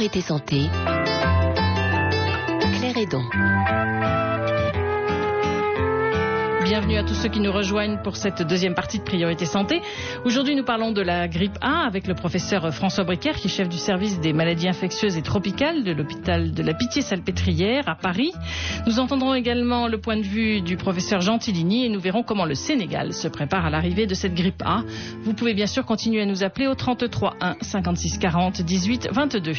Priorité Santé, Claire Hédon. Bienvenue à tous ceux qui nous rejoignent pour cette deuxième partie de Priorité Santé. Aujourd'hui, nous parlons de la grippe A avec le professeur François Briquer, qui est chef du service des maladies infectieuses et tropicales de l'hôpital de la Pitié-Salpêtrière à Paris. Nous entendrons également le point de vue du professeur Gentilini et nous verrons comment le Sénégal se prépare à l'arrivée de cette grippe A. Vous pouvez bien sûr continuer à nous appeler au 33 1 56 40 18 22.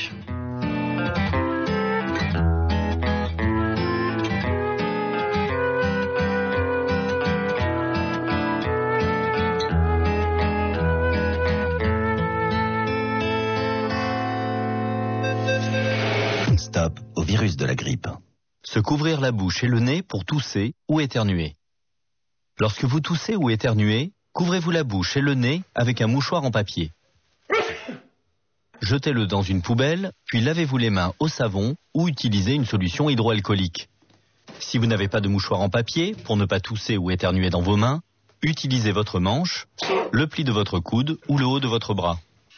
Stop au virus de la grippe. Se couvrir la bouche et le nez pour tousser ou éternuer. Lorsque vous toussez ou éternuez, couvrez-vous la bouche et le nez avec un mouchoir en papier. Jetez-le dans une poubelle, puis lavez-vous les mains au savon ou utilisez une solution hydroalcoolique. Si vous n'avez pas de mouchoir en papier, pour ne pas tousser ou éternuer dans vos mains, utilisez votre manche, le pli de votre coude ou le haut de votre bras.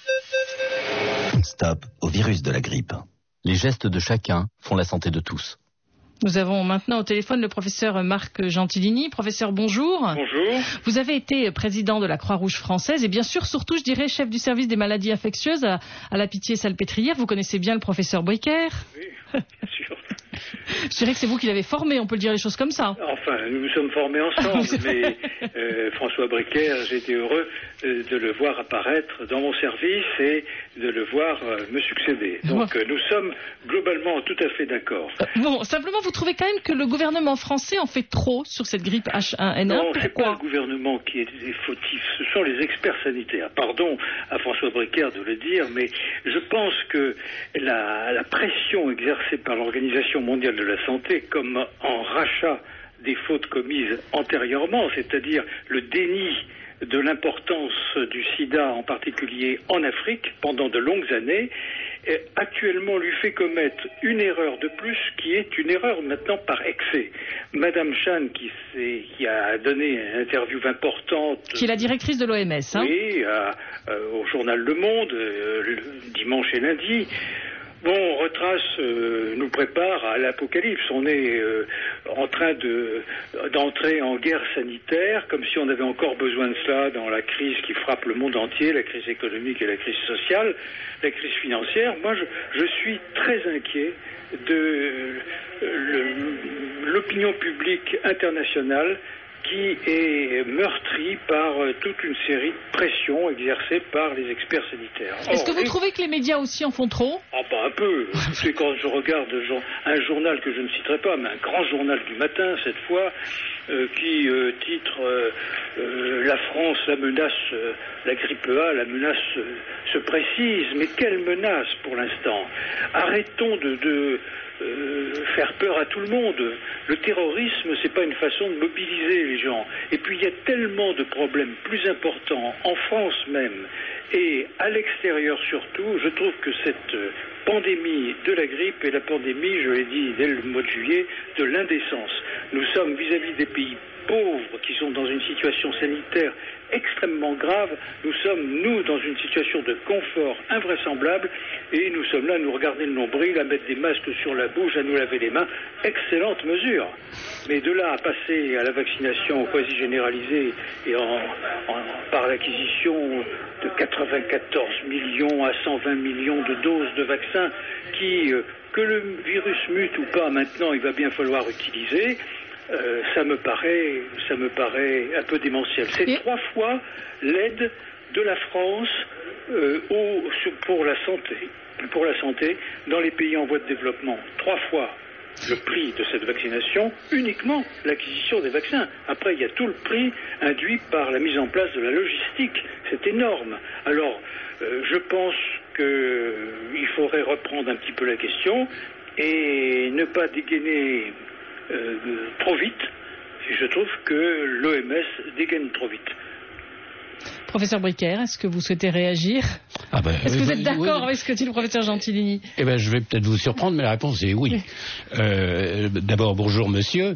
Stop au virus de la grippe. Les gestes de chacun font la santé de tous. Nous avons maintenant au téléphone le professeur Marc Gentilini. Professeur, bonjour. Bonjour. Vous avez été président de la Croix-Rouge française et bien sûr, surtout, je dirais, chef du service des maladies infectieuses à la Pitié-Salpêtrière. Vous connaissez bien le professeur Briquer. Oui, bien sûr. Je dirais que c'est vous qui l'avez formé, on peut le dire les choses comme ça. Enfin, nous nous sommes formés ensemble, mais François Briquer, j'ai été heureux de le voir apparaître dans mon service et de le voir me succéder. Donc nous sommes globalement tout à fait d'accord. Bon, simplement, vous trouvez quand même que le gouvernement français en fait trop sur cette grippe H1N1 ? Non, c'est pas le gouvernement qui est fautif, ce sont les experts sanitaires. Pardon à François Briquer de le dire, mais je pense que la pression exercée par l'Organisation mondiale de la santé, comme en rachat des fautes commises antérieurement, c'est-à-dire le déni de l'importance du sida, en particulier en Afrique, pendant de longues années, actuellement lui fait commettre une erreur de plus qui est une erreur maintenant par excès. Madame Chan, qui a donné une interview importante... Qui est la directrice de l'OMS, hein ? Oui, au journal Le Monde, dimanche et lundi... Bon, retrace nous prépare à l'apocalypse. On est en train d'entrer en guerre sanitaire, comme si on avait encore besoin de cela dans la crise qui frappe le monde entier, la crise économique et la crise sociale, la crise financière. Moi, je suis très inquiet de l'opinion publique internationale qui est meurtri par toute une série de pressions exercées par les experts sanitaires. Est-ce que vous trouvez que les médias aussi en font trop ? Ah bah un peu. C'est quand je regarde un journal que je ne citerai pas, mais un grand journal du matin cette fois, qui titre la France, la menace, la grippe A, la menace se précise. Mais quelle menace pour l'instant ? Arrêtons de faire peur à tout le monde. Le terrorisme, c'est pas une façon de mobiliser les gens. Et puis il y a tellement de problèmes plus importants en France même et à l'extérieur surtout. Je trouve que cette pandémie de la grippe est la pandémie, je l'ai dit dès le mois de juillet, de l'indécence. Nous sommes vis-à-vis des pays pauvres qui sont dans une situation sanitaire extrêmement grave. Nous sommes, nous, dans une situation de confort invraisemblable et nous sommes là à nous regarder le nombril, à mettre des masques sur la bouche, à nous laver les mains. Excellente mesure. Mais de là à passer à la vaccination quasi généralisée et par l'acquisition de 94 millions à 120 millions de doses de vaccins qui, que le virus mute ou pas maintenant, il va bien falloir utiliser. Ça me paraît un peu démentiel. C'est 3 fois l'aide de la France pour la santé dans les pays en voie de développement. 3 fois le prix de cette vaccination, uniquement l'acquisition des vaccins. Après, il y a tout le prix induit par la mise en place de la logistique. C'est énorme. Alors, je pense qu'il faudrait reprendre un petit peu la question et ne pas dégainer trop vite. Et je trouve que l'OMS dégaine trop vite. Professeur Briquer, est-ce que vous souhaitez réagir ? Est-ce que vous êtes d'accord avec ce que dit le professeur Gentilini ? Eh bien, je vais peut-être vous surprendre, mais la réponse est oui. D'abord, bonjour monsieur.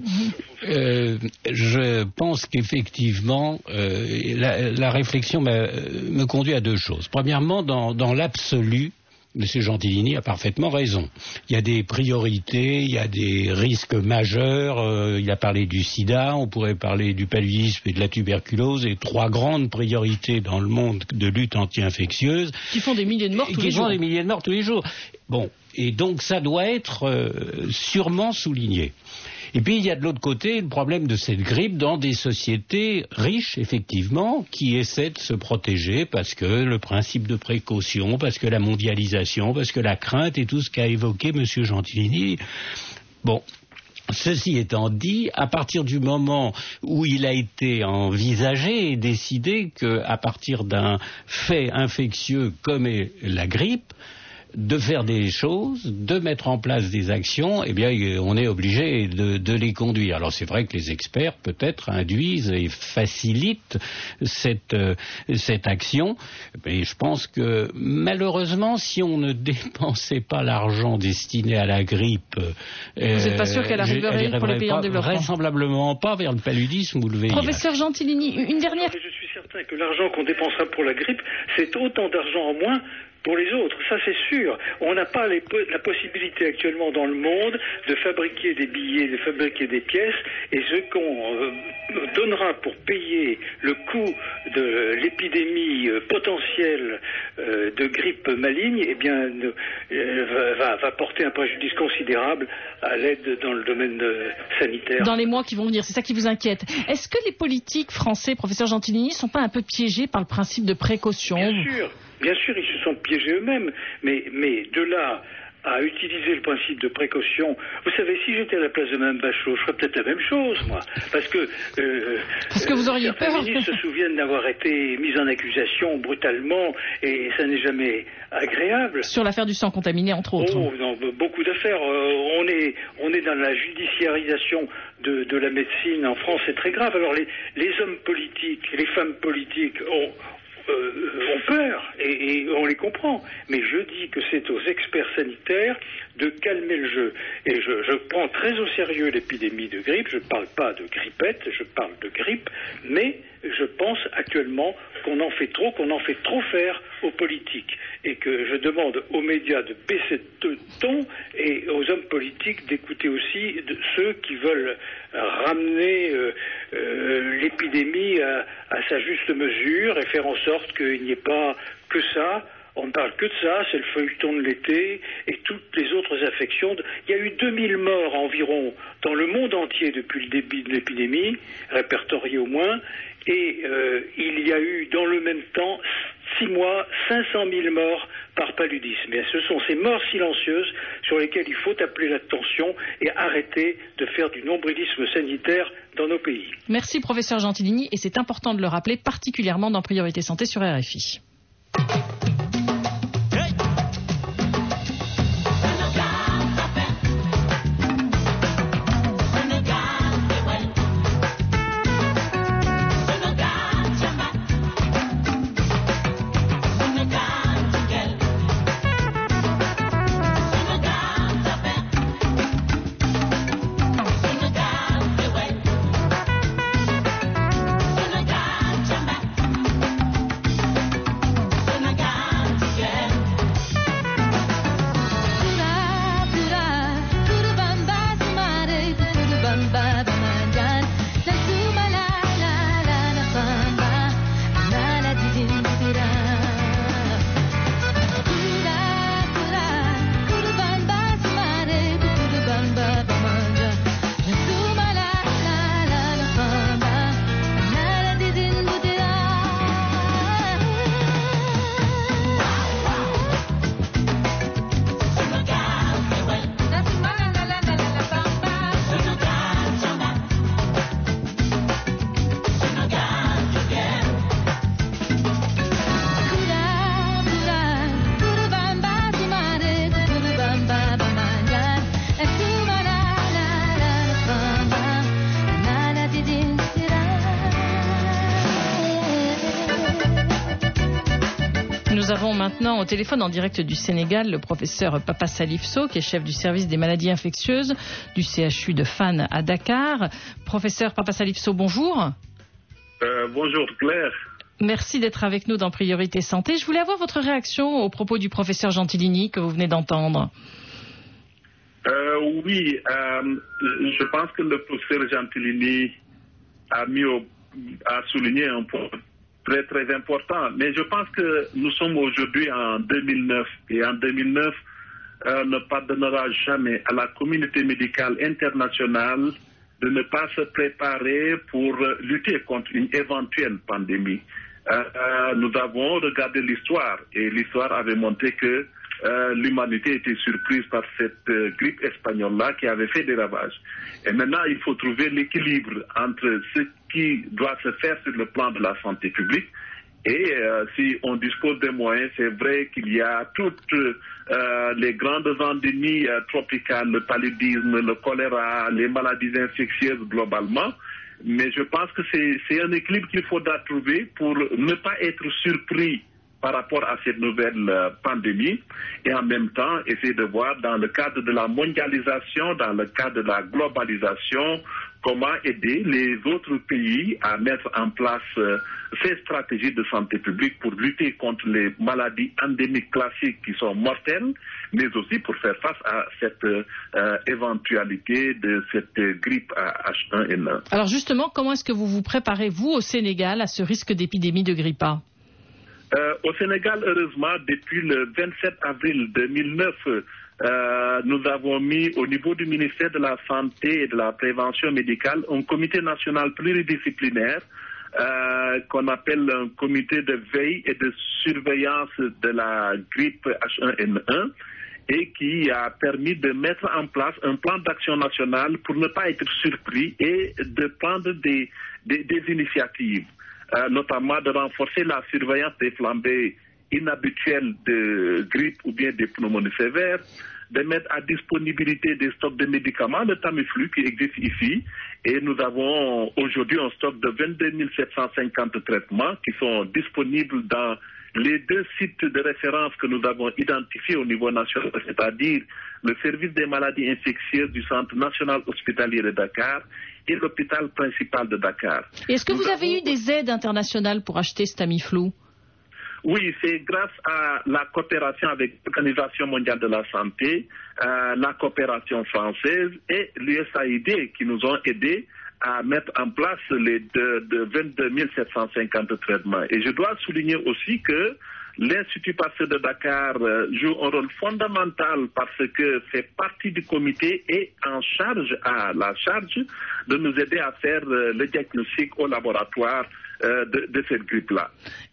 Je pense qu'effectivement, la réflexion me conduit à 2 choses. Premièrement, dans l'absolu, M. Gentilini a parfaitement raison. Il y a des priorités, il y a des risques majeurs. Il a parlé du sida, on pourrait parler du paludisme et de la tuberculose, et 3 grandes priorités dans le monde de lutte anti-infectieuse. Qui font des milliers de morts tous les jours. Qui font des milliers de morts tous les jours. Bon, et donc ça doit être sûrement souligné. Et puis il y a de l'autre côté le problème de cette grippe dans des sociétés riches, effectivement, qui essaient de se protéger parce que le principe de précaution, parce que la mondialisation, parce que la crainte et tout ce qu'a évoqué M. Gentilini. Bon. Ceci étant dit, à partir du moment où il a été envisagé et décidé qu'à partir d'un fait infectieux comme est la grippe, de faire des choses, de mettre en place des actions, eh bien, on est obligé de les conduire. Alors, c'est vrai que les experts, peut-être, induisent et facilitent cette action. Mais je pense que, malheureusement, si on ne dépensait pas l'argent destiné à la grippe... Vous n'êtes pas sûr qu'elle arriverait pour les pays en développement? Vraisemblablement pas vers le paludisme ou le VIH. Professeur Gentilini, une dernière... Je suis certain que l'argent qu'on dépensera pour la grippe, c'est autant d'argent en moins pour les autres, ça c'est sûr. On n'a pas la possibilité actuellement dans le monde de fabriquer des billets, de fabriquer des pièces, et ce qu'on donnera pour payer le coût de l'épidémie potentielle de grippe maligne, eh bien, va porter un préjudice considérable à l'aide dans le domaine sanitaire. Dans les mois qui vont venir, c'est ça qui vous inquiète. Est-ce que les politiques français, professeur Gentilini, ne sont pas un peu piégés par le principe de précaution? Bien sûr, ils se sont piégés eux-mêmes, mais de là à utiliser le principe de précaution, vous savez, si j'étais à la place de Mme Bachelot, je ferais peut-être la même chose, moi, parce que vous auriez peur. Certains ministres se souviennent d'avoir été mis en accusation brutalement, et ça n'est jamais agréable. Sur l'affaire du sang contaminé, entre autres. Oh, non, beaucoup d'affaires. On est dans la judiciarisation de la médecine en France, c'est très grave. Alors les hommes politiques, les femmes politiques ont peur, et on les comprend. Mais je dis que c'est aux experts sanitaires de calmer le jeu. Et je prends très au sérieux l'épidémie de grippe. Je ne parle pas de grippette, je parle de grippe, mais je pense actuellement qu'on en fait trop faire aux politiques. Et que je demande aux médias de baisser de ton, et aux hommes politiques d'écouter aussi ceux qui veulent ramener l'épidémie à sa juste mesure et faire en sorte qu'il n'y ait pas que ça. On ne parle que de ça, c'est le feuilleton de l'été et toutes les autres affections. Il y a eu 2000 morts environ dans le monde entier depuis le début de l'épidémie, répertoriés au moins, et il y a eu dans le même temps, 6 mois, 500 000 morts par paludisme. Et ce sont ces morts silencieuses sur lesquelles il faut appeler l'attention et arrêter de faire du nombrilisme sanitaire dans nos pays. Merci professeur Gentilini, et c'est important de le rappeler, particulièrement dans Priorité Santé sur RFI. Nous avons maintenant au téléphone en direct du Sénégal le professeur Papa Salif Sow, qui est chef du service des maladies infectieuses du CHU de Fann à Dakar. Professeur Papa Salif Sow, bonjour. Bonjour Claire. Merci d'être avec nous dans Priorité Santé. Je voulais avoir votre réaction aux propos du professeur Gentilini que vous venez d'entendre. Oui, je pense que le professeur Gentilini a souligné un point très très important. Mais je pense que nous sommes aujourd'hui en 2009 et en 2009, ne pardonnera jamais à la communauté médicale internationale de ne pas se préparer pour lutter contre une éventuelle pandémie. Nous avons regardé l'histoire et l'histoire avait montré que l'humanité était surprise par cette grippe espagnole-là qui avait fait des ravages. Et maintenant, il faut trouver l'équilibre entre ce qui doit se faire sur le plan de la santé publique et si on dispose des moyens, c'est vrai qu'il y a toutes les grandes endémies tropicales, le paludisme, le choléra, les maladies infectieuses globalement. Mais je pense que c'est un équilibre qu'il faudra trouver pour ne pas être surpris par rapport à cette nouvelle pandémie et en même temps essayer de voir dans le cadre de la mondialisation, dans le cadre de la globalisation, comment aider les autres pays à mettre en place ces stratégies de santé publique pour lutter contre les maladies endémiques classiques qui sont mortelles, mais aussi pour faire face à cette éventualité de cette grippe H1N1. Alors justement, comment est-ce que vous vous préparez, vous, au Sénégal, à ce risque d'épidémie de grippe A? Au Sénégal, heureusement, depuis le 27 avril 2009, nous avons mis au niveau du ministère de la Santé et de la Prévention médicale un comité national pluridisciplinaire qu'on appelle un comité de veille et de surveillance de la grippe H1N1 et qui a permis de mettre en place un plan d'action national pour ne pas être surpris et de prendre des initiatives. Notamment de renforcer la surveillance des flambées inhabituelles de grippe ou bien des pneumonies sévères, de mettre à disponibilité des stocks de médicaments, le Tamiflu qui existe ici, et nous avons aujourd'hui un stock de 22 750 traitements qui sont disponibles dans les 2 sites de référence que nous avons identifiés au niveau national, c'est-à-dire le service des maladies infectieuses du Centre national hospitalier de Dakar et l'hôpital principal de Dakar. Est-ce que vous avez eu des aides internationales pour acheter ce Tamiflu? Oui, c'est grâce à la coopération avec l'Organisation mondiale de la santé, la coopération française et l'USAID qui nous ont aidés à mettre en place les 22 750 traitements. Et je dois souligner aussi que l'Institut Pasteur de Dakar joue un rôle fondamental parce que fait partie du comité et à la charge de nous aider à faire le diagnostic au laboratoire de cette grippe-là.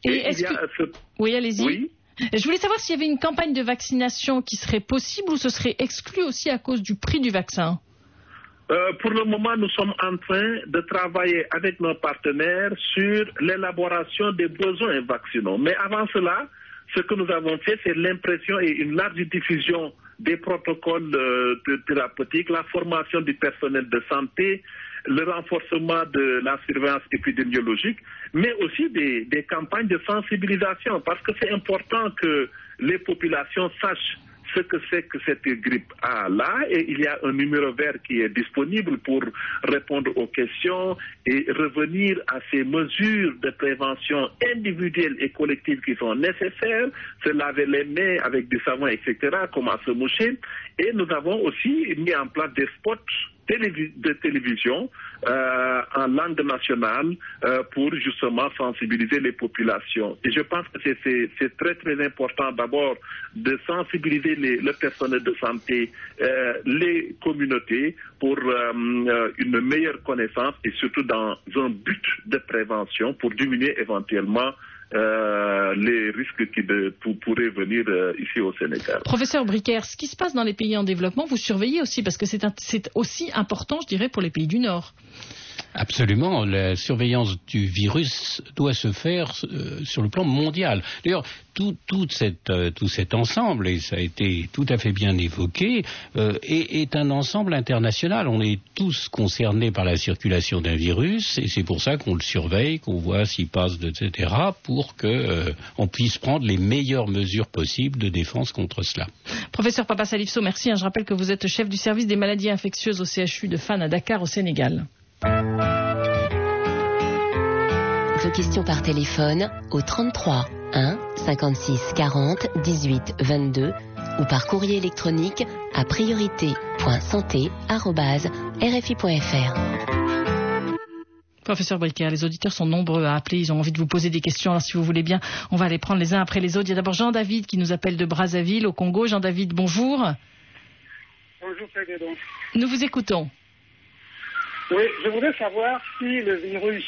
Oui, allez-y. Oui. Je voulais savoir s'il y avait une campagne de vaccination qui serait possible ou ce serait exclu aussi à cause du prix du vaccin. Pour le moment, nous sommes en train de travailler avec nos partenaires sur l'élaboration des besoins vaccinaux. Mais avant cela, ce que nous avons fait, c'est l'impression et une large diffusion des protocoles thérapeutiques, la formation du personnel de santé, le renforcement de la surveillance épidémiologique, mais aussi des campagnes de sensibilisation, parce que c'est important que les populations sachent ce que c'est que cette grippe A-là, et il y a un numéro vert qui est disponible pour répondre aux questions et revenir à ces mesures de prévention individuelles et collectives qui sont nécessaires, se laver les mains avec du savon, etc., comment se moucher. Et nous avons aussi mis en place des spots de télévision en langue nationale pour justement sensibiliser les populations. Et je pense que c'est très très important d'abord de sensibiliser le personnel de santé, les communautés pour une meilleure connaissance et surtout dans un but de prévention pour diminuer éventuellement les risques qui pourraient venir ici au Sénégal. Professeur Bricaire, ce qui se passe dans les pays en développement, vous surveillez aussi, parce que c'est aussi important, je dirais, pour les pays du Nord. Absolument, la surveillance du virus doit se faire sur le plan mondial. D'ailleurs, tout cet ensemble, et ça a été tout à fait bien évoqué, est un ensemble international. On est tous concernés par la circulation d'un virus, et c'est pour ça qu'on le surveille, qu'on voit s'il passe, etc., pour qu'on puisse prendre les meilleures mesures possibles de défense contre cela. Professeur Papa Salifso, merci. Je rappelle que vous êtes chef du service des maladies infectieuses au CHU de Fann à Dakar, au Sénégal. vos questions par téléphone au 33 1 56 40 18 22 ou par courrier électronique à priorité.santé@rfi.fr. Professeur Bricker, les auditeurs sont nombreux à appeler, ils ont envie de vous poser des questions. Alors si vous voulez bien, on va les prendre les uns après les autres. Il y a d'abord Jean-David qui nous appelle de Brazzaville au Congo. Jean-David, bonjour. Bonjour Président. Nous vous écoutons. Oui, je voudrais savoir si le virus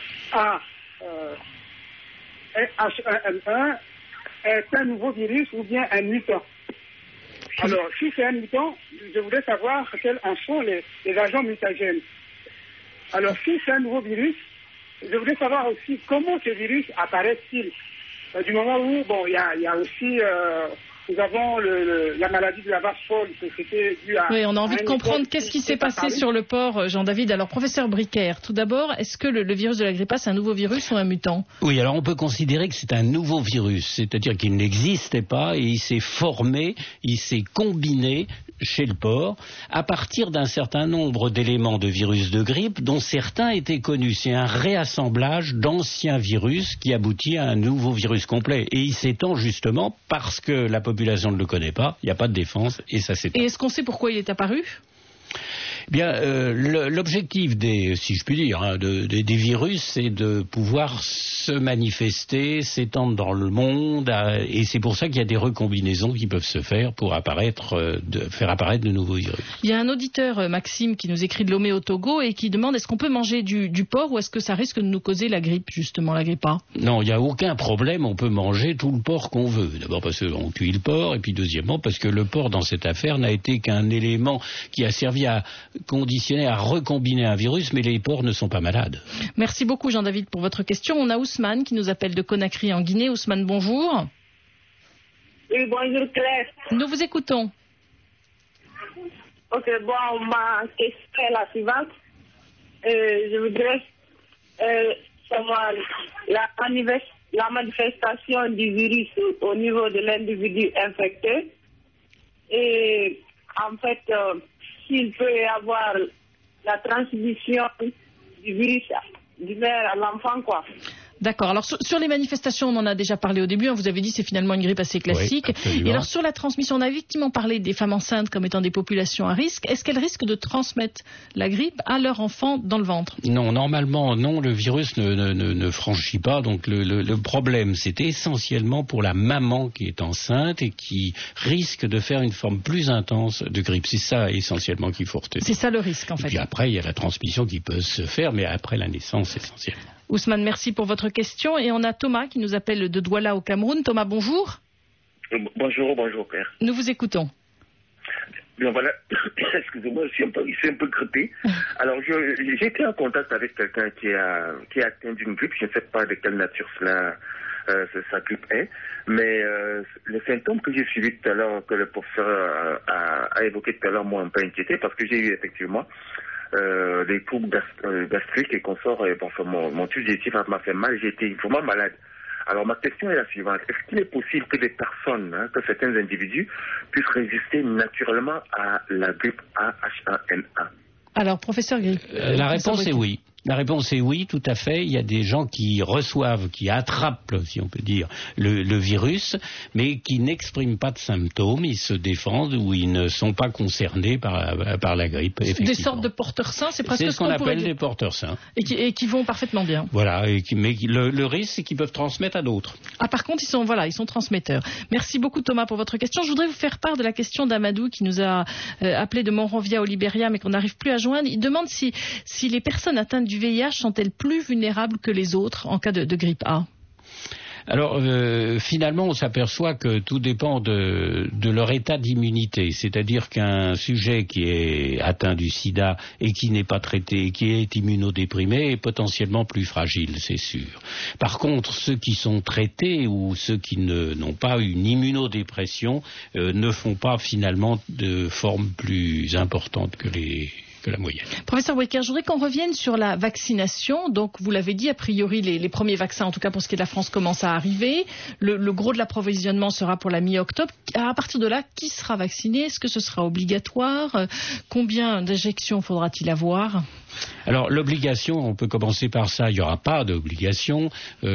H1N1 est un nouveau virus ou bien un mutant. Alors, si c'est un mutant, je voudrais savoir quels en sont les agents mutagènes. Alors, si c'est un nouveau virus, je voudrais savoir aussi comment ce virus apparaît-il. Du moment où, bon, il y a aussi, nous avons la maladie de la vache folle, c'était dû à... Oui, on a envie de comprendre qu'est-ce qui s'est passé sur le port, Jean-David. Alors, professeur Bricker, tout d'abord, est-ce que le virus de la grippe A, c'est un nouveau virus ou un mutant? Oui, alors on peut considérer que c'est un nouveau virus, c'est-à-dire qu'il n'existait pas et il s'est formé, il s'est combiné chez le porc à partir d'un certain nombre d'éléments de virus de grippe dont certains étaient connus. C'est un réassemblage d'anciens virus qui aboutit à un nouveau virus complet. Et il s'étend justement parce que la population ne le connaît pas, il n'y a pas de défense et ça s'étend. Et est-ce qu'on sait pourquoi il est apparu ? Bien, l'objectif si je puis dire, des virus, c'est de pouvoir se manifester, s'étendre dans le monde, et c'est pour ça qu'il y a des recombinaisons qui peuvent se faire pour faire apparaître de nouveaux virus. Il y a un auditeur, Maxime, qui nous écrit de Lomé au Togo et qui demande est-ce qu'on peut manger du porc ou est-ce que ça risque de nous causer la grippe, justement, la grippe A ? Non, il n'y a aucun problème, on peut manger tout le porc qu'on veut. D'abord parce qu'on cuit le porc, et puis deuxièmement parce que le porc dans cette affaire n'a été qu'un élément qui a servi à conditionner, à recombiner un virus, mais les porcs ne sont pas malades. Merci beaucoup Jean-David pour votre question. On a Ousmane qui nous appelle de Conakry en Guinée. Ousmane, bonjour. Oui, bonjour Claire. Nous vous écoutons. Ok, bon, ma question est la suivante. Je voudrais savoir la manifestation du virus au niveau de l'individu infecté. Et en fait, s'il peut y avoir la transmission du virus du mère à l'enfant, quoi. D'accord. Alors sur les manifestations, on en a déjà parlé au début. Vous avez dit c'est finalement une grippe assez classique. Oui, et alors sur la transmission, on a effectivement parlé des femmes enceintes comme étant des populations à risque. Est-ce qu'elles risquent de transmettre la grippe à leur enfant dans le ventre ? Non, normalement, non. Le virus ne franchit pas. Donc le problème, c'est essentiellement pour la maman qui est enceinte et qui risque de faire une forme plus intense de grippe. C'est ça essentiellement qu'il faut retenir. C'est ça le risque en fait. Et puis après, il y a la transmission qui peut se faire, mais après la naissance essentiellement. Ousmane, merci pour votre question. Et on a Thomas qui nous appelle de Douala au Cameroun. Thomas, bonjour. Bonjour, Père. Nous vous écoutons. Bien, voilà. Excusez-moi, je suis un peu grippé. Alors, j'ai été en contact avec quelqu'un qui est atteint d'une grippe. Je ne sais pas de quelle nature sa grippe est. Mais les symptômes que j'ai suivis tout à l'heure, que le professeur a évoqué tout à l'heure, m'ont un peu inquiété parce que j'ai eu effectivement des troubles gastriques et consorts. Mon tube digestif m'a fait mal, j'ai été vraiment malade. Alors ma question est la suivante, est-ce qu'il est possible que des personnes, que certains individus puissent résister naturellement à la grippe H1N1 ? Alors professeur Gris. La réponse est oui. La réponse est oui, tout à fait. Il y a des gens qui reçoivent, qui attrapent, si on peut dire, le virus, mais qui n'expriment pas de symptômes, ils se défendent ou ils ne sont pas concernés par la grippe. Des sortes de porteurs sains, c'est presque ce qu'on appelle des porteurs sains. Et qui vont parfaitement bien. Voilà, mais le risque, c'est qu'ils peuvent transmettre à d'autres. Ah, par contre, ils sont transmetteurs. Merci beaucoup Thomas pour votre question. Je voudrais vous faire part de la question d'Amadou qui nous a appelé de Monrovia au Libéria, mais qu'on n'arrive plus à joindre. Il demande si les personnes atteintes du VIH sont-elles plus vulnérables que les autres en cas de grippe A ? Alors, finalement, on s'aperçoit que tout dépend de leur état d'immunité. C'est-à-dire qu'un sujet qui est atteint du sida et qui n'est pas traité, qui est immunodéprimé, est potentiellement plus fragile, c'est sûr. Par contre, ceux qui sont traités ou ceux qui n'ont pas une immunodépression ne font pas finalement de forme plus importante que la moyenne. Professeur Bricker, je voudrais qu'on revienne sur la vaccination. Donc, vous l'avez dit, a priori, les premiers vaccins, en tout cas pour ce qui est de la France, commencent à arriver. Le gros de l'approvisionnement sera pour la mi-octobre. À partir de là, qui sera vacciné ? Est-ce que ce sera obligatoire ? Combien d'injections faudra-t-il avoir ? Alors l'obligation, on peut commencer par ça, il n'y aura pas d'obligation,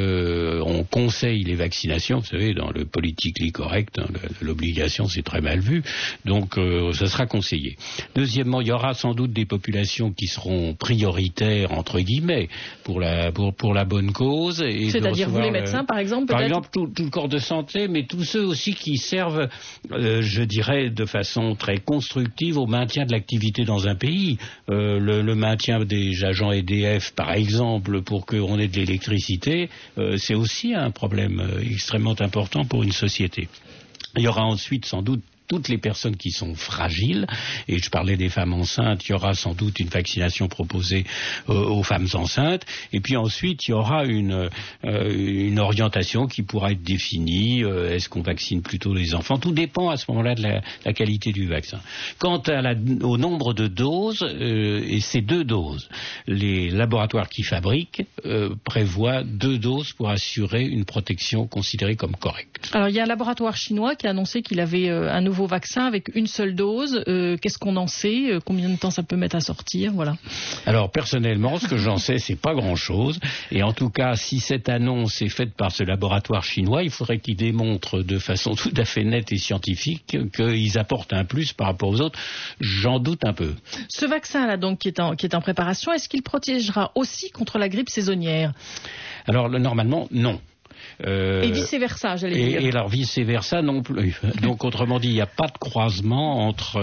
on conseille les vaccinations, vous savez, dans le politically correct, hein, l'obligation c'est très mal vu, donc ça sera conseillé. Deuxièmement, il y aura sans doute des populations qui seront prioritaires, entre guillemets, pour la bonne cause. C'est-à-dire vous les médecins, par exemple, peut-être ? Par exemple, tout le corps de santé, mais tous ceux aussi qui servent, je dirais, de façon très constructive au maintien de l'activité dans un pays. Le maintien des agents EDF, par exemple, pour qu'on ait de l'électricité, c'est aussi un problème extrêmement important pour une société. Il y aura ensuite sans doute toutes les personnes qui sont fragiles, et je parlais des femmes enceintes, il y aura sans doute une vaccination proposée aux femmes enceintes, et puis ensuite il y aura une orientation qui pourra être définie, est-ce qu'on vaccine plutôt les enfants, tout dépend à ce moment-là de la qualité du vaccin. Quant au nombre de doses, et ces 2 doses, les laboratoires qui fabriquent prévoient 2 doses pour assurer une protection considérée comme correcte. Alors il y a un laboratoire chinois qui a annoncé qu'il avait un nouveau vaccin avec une seule dose. Qu'est-ce qu'on en sait? Combien de temps ça peut mettre à sortir? Voilà. Alors personnellement, ce que j'en sais, c'est pas grand-chose. Et en tout cas, si cette annonce est faite par ce laboratoire chinois, il faudrait qu'il démontre de façon tout à fait nette et scientifique qu'ils apportent un plus par rapport aux autres. J'en doute un peu. Ce vaccin-là, donc, qui est en préparation, est-ce qu'il protégera aussi contre la grippe saisonnière? Alors normalement, non. Et vice-versa, j'allais dire. Et alors vice-versa non plus. Donc autrement dit, il n'y a pas de croisement entre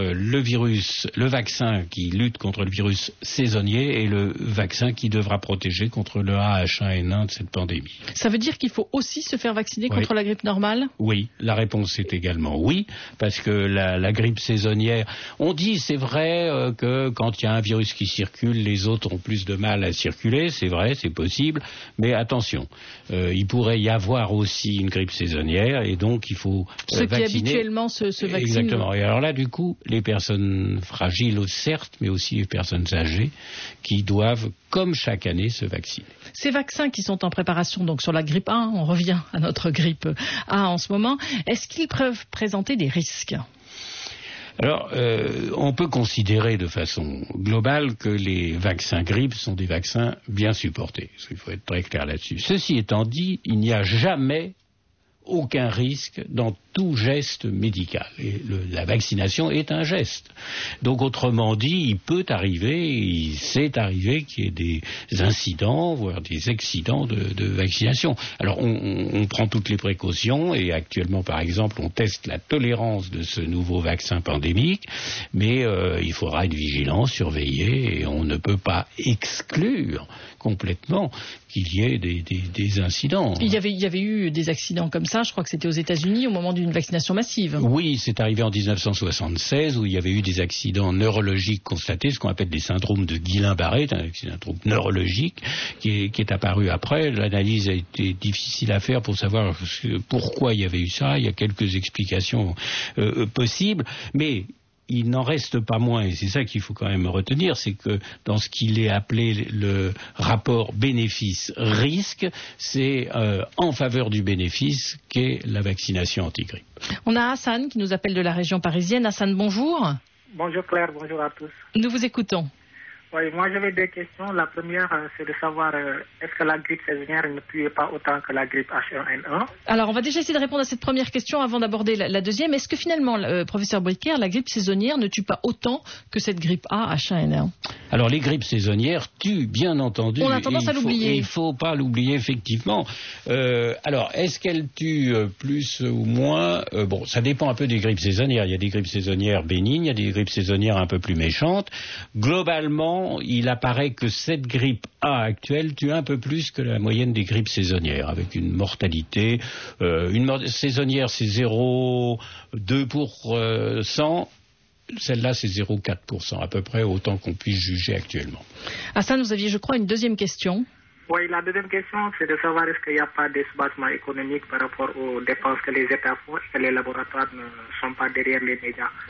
le vaccin qui lutte contre le virus saisonnier et le vaccin qui devra protéger contre le H1N1 de cette pandémie. Ça veut dire qu'il faut aussi se faire vacciner contre la grippe normale? Oui, la réponse est également oui, parce que la grippe saisonnière, on dit, c'est vrai que quand il y a un virus qui circule, les autres ont plus de mal à circuler, c'est vrai, c'est possible, mais attention, il pourrait y avoir aussi une grippe saisonnière et donc il faut ceux vacciner. Qui habituellement se vaccinent. Exactement. Et alors là, du coup, les personnes fragiles, certes, mais aussi les personnes âgées qui doivent, comme chaque année, se vacciner. Ces vaccins qui sont en préparation donc sur la grippe A, on revient à notre grippe A en ce moment, est-ce qu'ils peuvent présenter des risques ? Alors, on peut considérer de façon globale que les vaccins grippe sont des vaccins bien supportés. Il faut être très clair là-dessus. Ceci étant dit, il n'y a jamais aucun risque dans tout geste médical. Et la vaccination est un geste. Donc, autrement dit, il peut arriver, il s'est arrivé qu'il y ait des incidents, voire des accidents de vaccination. Alors, on prend toutes les précautions et actuellement, par exemple, on teste la tolérance de ce nouveau vaccin pandémique, mais il faudra être vigilant, surveiller, et on ne peut pas exclure complètement qu'il y ait des incidents. Il y avait eu des accidents comme ça, je crois que c'était aux États-Unis au moment d'une vaccination massive. Oui, c'est arrivé en 1976 où il y avait eu des accidents neurologiques constatés, ce qu'on appelle des syndromes de Guillain-Barré, un syndrome neurologique qui est apparu après. L'analyse a été difficile à faire pour savoir pourquoi il y avait eu ça. Il y a quelques explications possibles, mais il n'en reste pas moins, et c'est ça qu'il faut quand même retenir, c'est que dans ce qu'il est appelé le rapport bénéfice-risque, c'est en faveur du bénéfice qu'est la vaccination anti-grippe. On a Hassan qui nous appelle de la région parisienne. Hassan, bonjour. Bonjour Claire, bonjour à tous. Nous vous écoutons. Oui, moi j'avais 2 questions. La première, c'est de savoir est-ce que la grippe saisonnière ne tuait pas autant que la grippe H1N1 ? Alors, on va déjà essayer de répondre à cette première question avant d'aborder la deuxième. Est-ce que finalement, professeur Bricker, la grippe saisonnière ne tue pas autant que cette grippe A, H1N1 ? Alors, les grippes saisonnières tuent, bien entendu. On a tendance à l'oublier. Il ne faut pas l'oublier, effectivement. Alors, est-ce qu'elles tuent plus ou moins ? Bon, ça dépend un peu des grippes saisonnières. Il y a des grippes saisonnières bénignes, il y a des grippes saisonnières un peu plus méchantes. Globalement, il apparaît que cette grippe A actuelle tue un peu plus que la moyenne des grippes saisonnières, avec une mortalité. Saisonnière, c'est 0,2%. Celle-là, c'est 0,4%, à peu près autant qu'on puisse juger actuellement. Hassan, vous aviez, je crois, une deuxième question. Oui, la deuxième question, c'est de savoir est-ce qu'il n'y a pas d'espassement économique par rapport aux dépenses que les États font et que les laboratoires ne sont pas derrière les médias.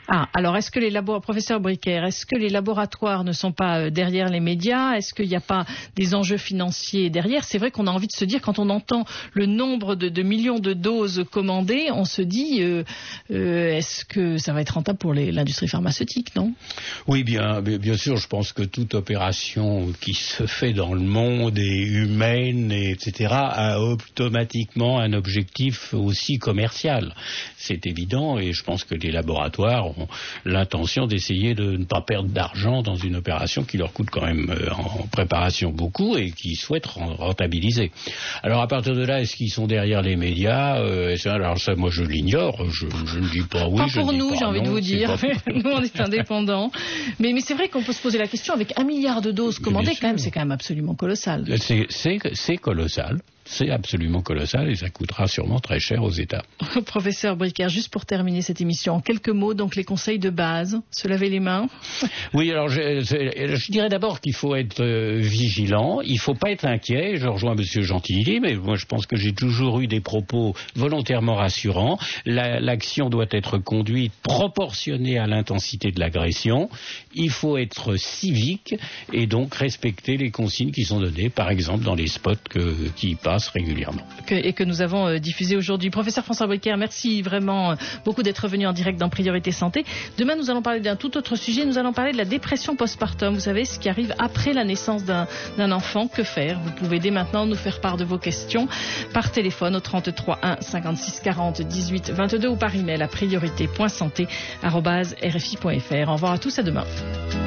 Ah, alors est-ce que professeur Briquer, est-ce que les laboratoires ne sont pas derrière les médias? Est-ce qu'il n'y a pas des enjeux financiers derrière? C'est vrai qu'on a envie de se dire, quand on entend le nombre de millions de doses commandées, on se dit, est-ce que ça va être rentable pour l'industrie pharmaceutique, non? Oui, bien sûr, je pense que toute opération qui se fait dans le monde est humaine, etc., a automatiquement un objectif aussi commercial. C'est évident, et je pense que les laboratoires ont l'intention d'essayer de ne pas perdre d'argent dans une opération qui leur coûte quand même en préparation beaucoup et qui souhaitent rentabiliser. Alors à partir de là, est-ce qu'ils sont derrière les médias? Alors ça, moi je l'ignore, je ne dis pas oui. Pas je pour ne dis nous, pas j'ai envie non, de vous dire. Nous, on est indépendants. Mais c'est vrai qu'on peut se poser la question, avec 1 milliard de doses commandées, c'est quand même absolument colossal. C'est colossal. C'est absolument colossal et ça coûtera sûrement très cher aux États. Professeur Briquer, juste pour terminer cette émission, en quelques mots, donc les conseils de base, se laver les mains. Oui, alors je dirais d'abord qu'il faut être vigilant, il ne faut pas être inquiet. Je rejoins M. Gentilly, mais moi je pense que j'ai toujours eu des propos volontairement rassurants. L'action doit être conduite proportionnée à l'intensité de l'agression. Il faut être civique et donc respecter les consignes qui sont données, par exemple dans les spots qui passent régulièrement. Et que nous avons diffusé aujourd'hui. Professeur François Briquer, merci vraiment beaucoup d'être venu en direct dans Priorité Santé. Demain, nous allons parler d'un tout autre sujet. Nous allons parler de la dépression postpartum. Vous savez, ce qui arrive après la naissance d'un enfant. Que faire? Vous pouvez dès maintenant nous faire part de vos questions par téléphone au 33 1 56 40 18 22 ou par email à priorité.santé@rfi.fr. Au revoir à tous, à demain.